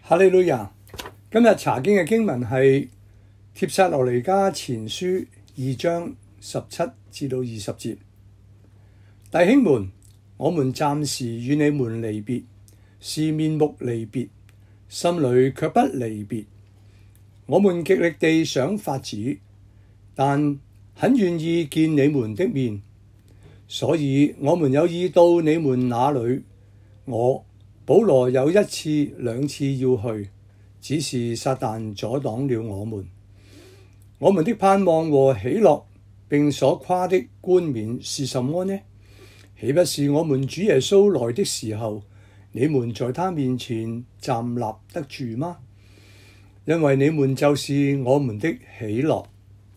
哈利路亞！今日查經嘅經文係帖撒羅尼迦前書2章17至到20節。弟兄們，我們暫時與你們離別，是面目離別，心裡卻不離別。我們極力地想法子，但很願意見你們的面，所以我們有意到你們那裡。我保羅有1次2次要去，只是撒但阻擋了我們。我們的盼望和喜樂並所誇的冠冕是什麼呢？豈不是我們主耶穌來的時候，你們在他面前站立得住嗎？因為你們就是我們的喜樂。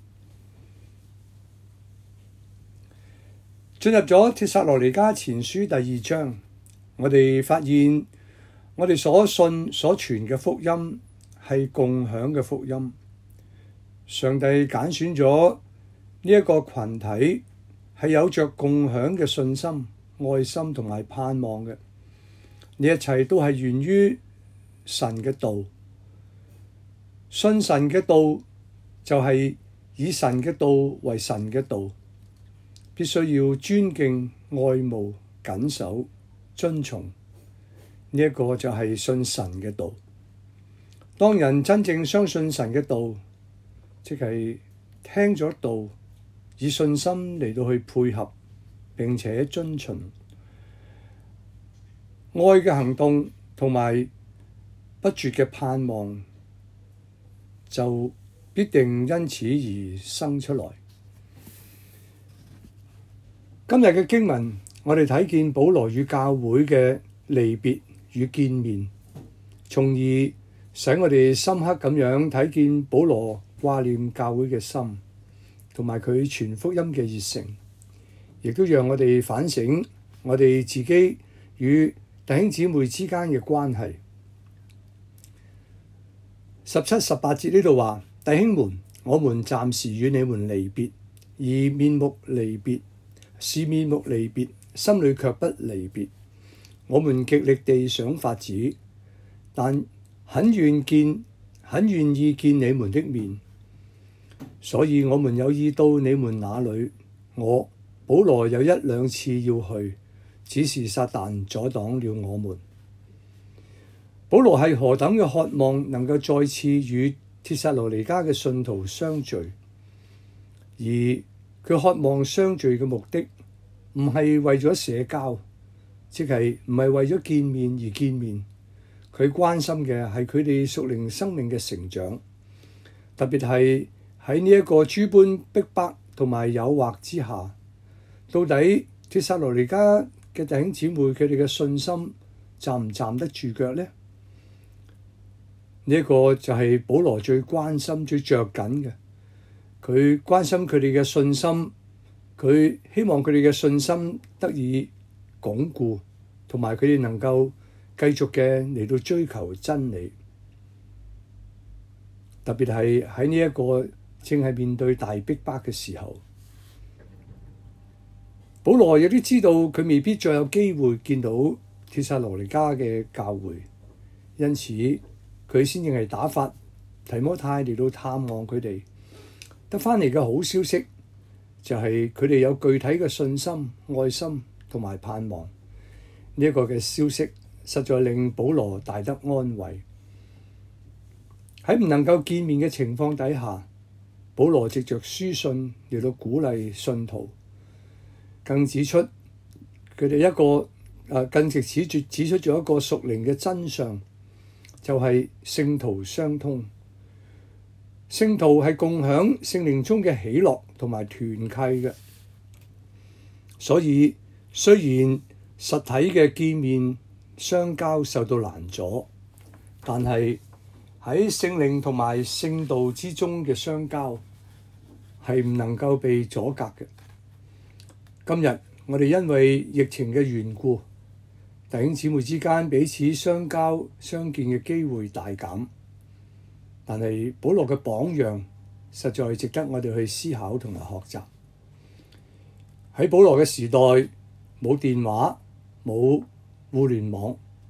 進入咗帖撒羅尼迦前書第2章，我哋發現我哋所信所傳嘅福音係共享嘅福音。上帝揀選咗呢一個群體，係有着共享嘅信心、愛心同埋盼望嘅。呢一切都係源於神嘅道。信神嘅道就係以神嘅道為神嘅道，必須要尊敬、愛慕、謹守、遵從。呢一個就係信神嘅道。當人真正相信神嘅道，即係聽咗道，以信心嚟到去配合並且遵循，愛嘅行動同埋不絕嘅盼望，就必定因此而生出來。今日嘅經文，我哋睇見保羅與教會嘅離別與見面，從而使我哋深刻咁樣睇見保羅掛念教會嘅心，同埋佢傳福音嘅熱誠，亦都讓我哋反省我哋自己與弟兄姊妹之間嘅關係。17、18節呢度話：弟兄們，我們暫時與你們離別，而面目離別，是面目離別，心裡卻不離別。我們極力地想法子，但很願意見你們的面，所以我們有意到你們那裡。我保羅有1、2次要去，只是撒但阻擋了我們。保羅係何等嘅渴望能夠再次與帖撒羅尼迦嘅信徒相聚，而佢渴望相聚嘅目的唔係為咗社交，即係唔係為咗見面而見面。佢關心嘅係佢哋屬靈生命嘅成長，特別係喺呢一個諸般逼迫同埋誘惑之下，到底帖撒羅尼迦嘅弟兄姊妹佢哋嘅信心站唔站得住腳呢？呢一個就係保羅最關心、最着緊嘅。佢關心佢哋嘅信心，佢希望佢哋嘅信心得以鞏固，同埋佢哋能夠繼續嘅嚟到追求真理。特別係喺呢一個正係面對大逼迫嘅時候，保羅亦都知道佢未必再有機會見到帖撒羅尼迦嘅教會，因此佢先至係打發提摩太嚟到探望佢哋。得返嚟嘅好消息就係佢哋有具體嘅信心、愛心同埋盼望。呢一個嘅消息實在令保羅大得安慰。喺唔能夠見面嘅情況底下，保羅藉着書信嚟到鼓勵信徒，更指出佢哋更藉此指出咗一個屬靈嘅真相，就係聖徒相通。聖徒係共享聖靈中嘅喜樂同埋團契嘅，所以雖然實體嘅見面相交受到攔阻，但係喺聖靈同埋聖道之中嘅相交係唔能夠被阻隔嘅。今日我哋因為疫情嘅緣故，弟兄姊妹之間彼此相交相見嘅機會大減，但係保羅嘅榜樣實在值得我哋去思考同埋學習。喺保羅嘅時代，冇電話，冇互聯網，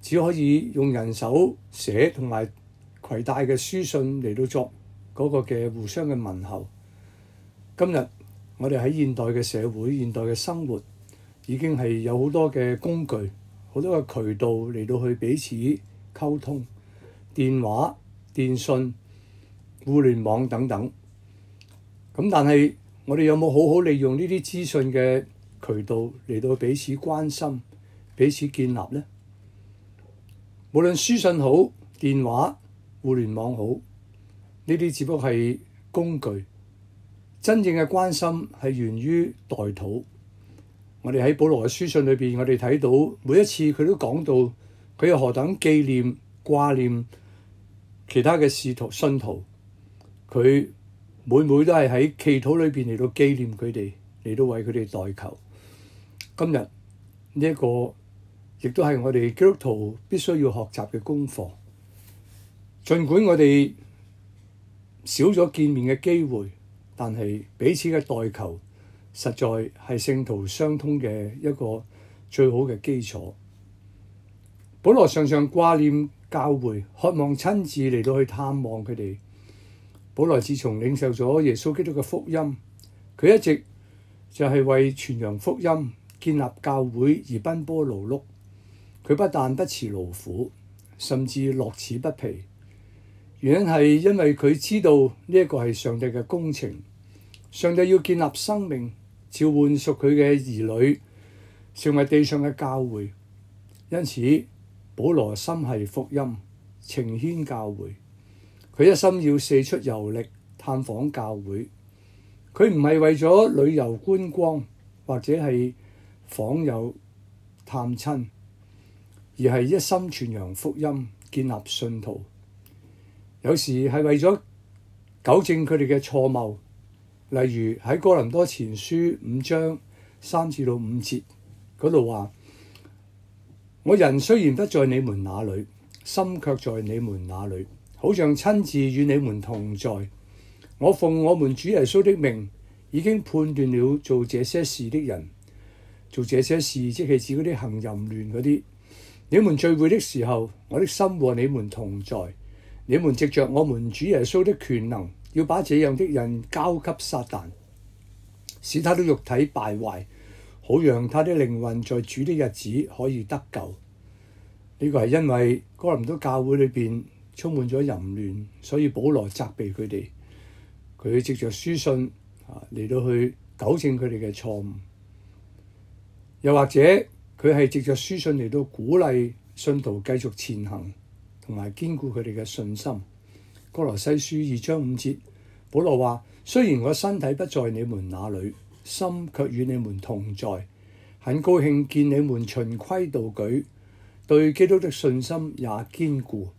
只可以用人手寫同埋攜帶嘅書信嚟到作嗰個嘅互相嘅問候。今日我哋喺現代嘅社會、現代嘅生活，已經係有好多嘅工具、好多嘅渠道嚟到去彼此溝通，電話、電訊、互聯網等等。咁但係我哋有冇好好利用呢啲資訊嘅渠道嚟到彼此關心、彼此建立呢？無論書信好、電話、互聯網好，呢啲只不過係工具。真正嘅關心係源於代禱。我哋喺保羅嘅書信裏邊，我哋睇到每一次佢都講到佢有何等紀念、掛念其他嘅信徒，佢每都係喺祈禱裏邊嚟到紀念佢哋，嚟到為佢哋代求。今日呢一個亦都係我哋基督徒必須要學習嘅功課。儘管我哋少咗見面嘅機會，但係彼此嘅代求實在係聖徒相通嘅一個最好嘅基礎。保羅常常掛念教會，渴望親自嚟到去探望佢哋。保羅自從領受咗耶穌基督嘅福音，佢一直就係為傳揚福音、建立教會而奔波勞碌。佢不但不辭勞苦，甚至樂此不疲。原因係因為佢知道呢一個係上帝嘅工程，上帝要建立生命，召喚屬佢嘅兒女，成為地上嘅教會。因此，保羅心繫福音，情牽教會。佢一心要四出遊歷，探訪教會。佢唔係為咗旅遊觀光，或者係訪友探親，而係一心傳揚福音，建立信徒。有時係為咗糾正佢哋嘅錯謬，例如喺哥林多前書5章3至5節嗰度話：我人雖然不在你們那裏，心卻在你們那裏，好像親自與你們同在。我奉我們主耶穌的命，已經判斷了做這些事的人。做這些事即係指嗰啲行淫亂嗰啲。你們聚會的時候，我的心和你們同在。你們藉着我們主耶穌的權能，要把這樣的人交給撒旦，使他的肉體敗壞，好讓他的靈魂在主的日子可以得救。呢個係因為哥林多教會裏邊充滿咗淫亂，所以保羅責備佢哋。佢藉着書信嚟到去糾正佢哋嘅錯誤，又或者佢係藉着書信嚟到鼓勵信徒繼續前行，同埋堅固佢哋嘅信心。歌羅西書2章5節，保羅話：雖然我身體不在你們那裏，心卻與你們同在，很高興見你們循規蹈矩，對基督的信心也堅固。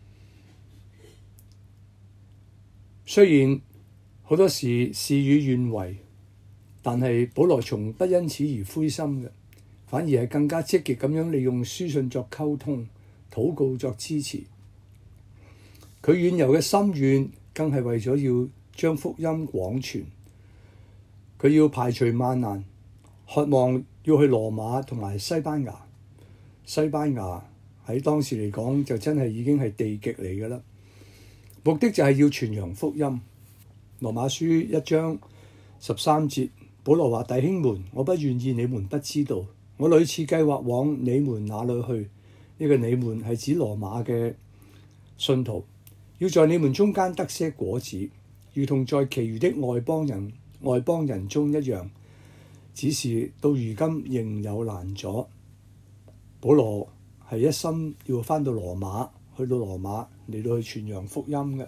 雖然好多時事與願違，但係保羅從不因此而灰心嘅，反而係更加積極咁樣利用書信作溝通、禱告作支持。佢遠遊嘅心願更係為咗要將福音廣傳。佢要排除萬難，渴望要去羅馬同埋西班牙。西班牙喺當時嚟講就真係已經係地極嚟㗎啦。目的就係要傳揚福音。羅馬書1章13節，保羅話：弟兄們，我不願意你們不知道，我屢次計劃往你們那裏去。呢個你們係指羅馬嘅信徒，要在你們中間得些果子，如同在其餘的外邦人中一樣。只是到如今仍有攔阻。保羅係一心要返到羅馬，去到羅馬嚟到去傳揚福音嘅。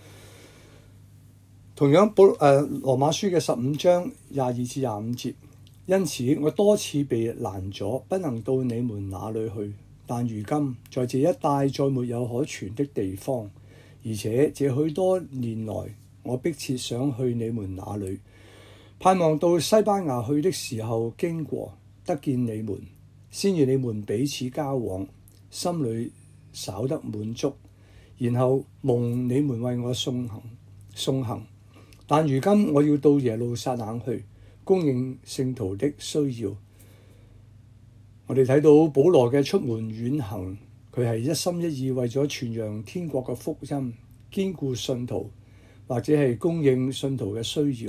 同樣羅馬書嘅15章22至25節，因此我多次被攔阻，不能到你們那裏去。但如今在這一帶再沒有可傳的地方，而且這許多年來我迫切想去你們那裏，盼望到西班牙去的時候經過，得見你們，先與你們彼此交往，心裡稍得滿足，然後蒙你們為我送行。但如今我要到耶路撒冷去，供應聖徒的需要。我哋睇到保羅嘅出門遠行， 佢係一心一意為咗傳揚天國嘅福音，堅固信徒，或者係供應信徒嘅需要。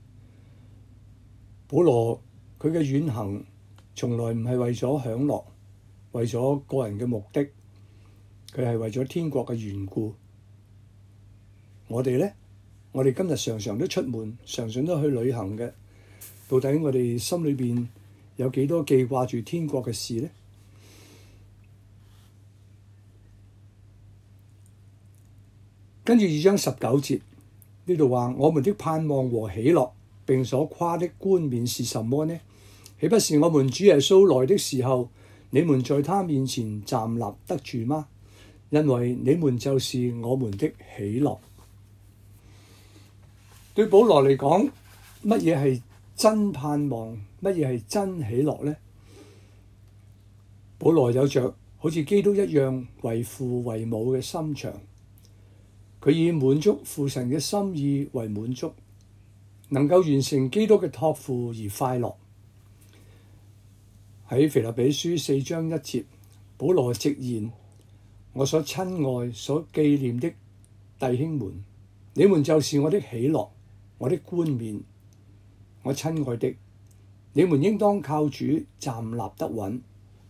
保羅佢嘅遠行從來唔係為咗享樂，為咗個人嘅目的，佢係為咗天國嘅緣故。我哋呢？我哋今日常常都出門，常常都去旅行嘅。到底我哋心裏邊有幾多記掛住天國嘅事呢？跟住2章19節呢度話：我們的盼望和喜樂並所誇的冠冕是什麼呢？豈不是我們主耶穌來的時候，你們在他面前站立得住嗎？因為你們就是我們的喜樂。對保羅嚟講，乜嘢係真盼望？乜嘢係真喜樂呢？保羅有着好似基督一樣為父為母嘅心腸，佢以滿足父神嘅心意為滿足，能夠完成基督嘅託付而快樂。喺腓立比書4章1節，保羅直言：我所親愛、所紀念的弟兄們，你們就是我的喜樂，我的冠冕。我親愛的，你們應當靠主站立得穩。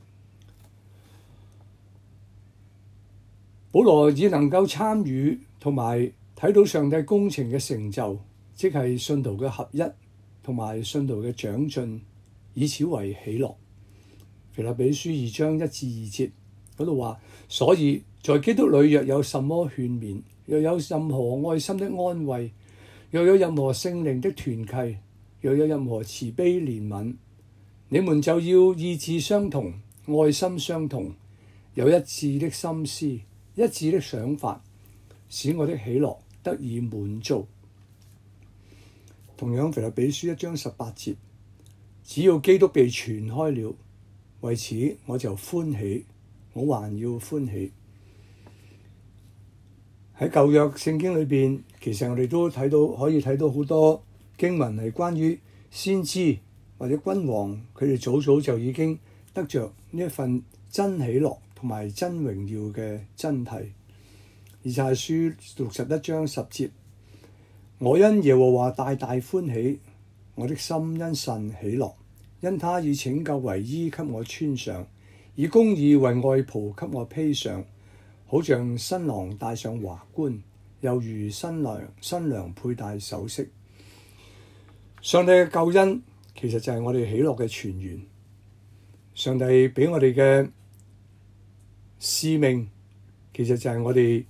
保羅已能夠參與同埋睇到上帝工程嘅成就，即係信徒嘅合一同埋信徒嘅長進，以此為喜樂。腓立比書2章1至2節嗰度話：所以在基督裏若有什麼勸勉，若有任何愛心的安慰，若有任何聖靈的團契，若有任何慈悲憐憫，你們就要意志相同，愛心相同，有一致的心思，一致的想法，使我的喜樂得以滿足。同樣，腓立比書1章18節，只要基督被傳開了，為此我就歡喜，我還要歡喜。喺舊約聖經裏邊，其實我哋都可以睇到好多經文係關於先知或者君王，佢哋早早就已經得着呢一份真喜樂同埋真榮耀嘅真諦。以賽亞書61章10節，我因耶和華大大歡喜，我的心因神喜樂，因他以拯救為衣給我穿上，以公義為外袍給我披上，好像新郎戴上華冠，又如新娘佩戴首飾。上帝嘅救恩其實就係我哋喜樂嘅泉源。上帝俾我哋嘅使命，其實就係我哋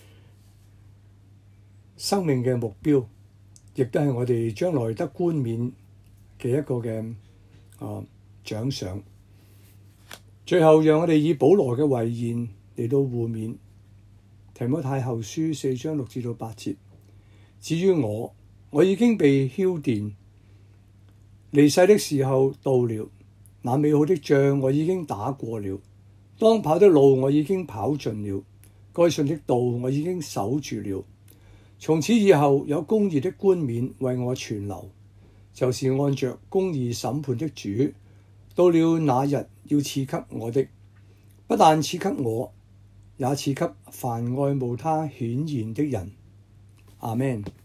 生命嘅目標，亦都係我哋將來得冠冕嘅一個嘅獎賞。最後，讓我哋以保羅嘅遺言嚟到互勉。提摩太後書4章6至8節，至於我已經被澆奠，離世的時候到了。那美好的仗我已經打過了，當跑的路我已經跑盡了，該信的道我已經守住了。從此以後，有公義的冠冕為我存留，就是按着公義審判的主，到了那日要賜給我的，不但賜給我，也賜給凡愛慕他顯現的人。阿們。